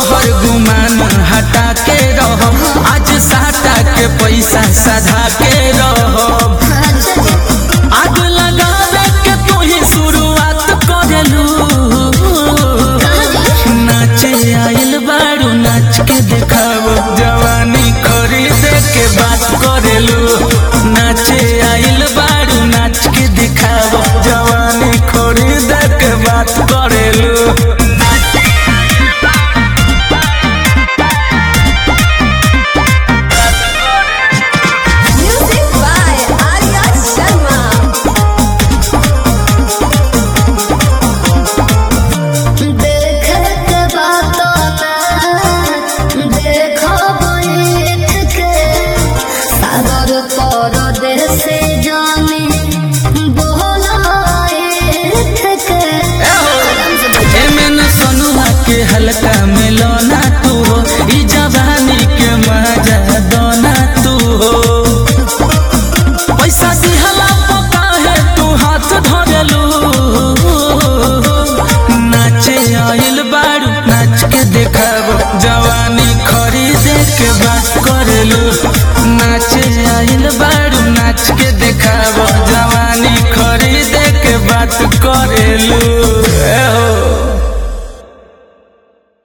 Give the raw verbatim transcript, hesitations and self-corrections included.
तोहर गुमान हटा के रहो, आज साटा के पैसा सधा के रहो। आग लगावे के तू ही शुरुआत करेलू, नाचे आइल बारू नाच के देखाओ, जवानी खरीदे के बात करेलू। नाचे आइल बारू नाच के दिखाओ, जवानी खरीदे के बात करेलू। हल्का मिलोना तू हो, ई जवानी के मजा दोना तू हो। पैसा दिहला पता है तू हाथ धरेलू, नाचे आइल बारू नाच के देखाबो, जवानी खरीदे के बात करेलू। नाचे आइल बारू नाच के देख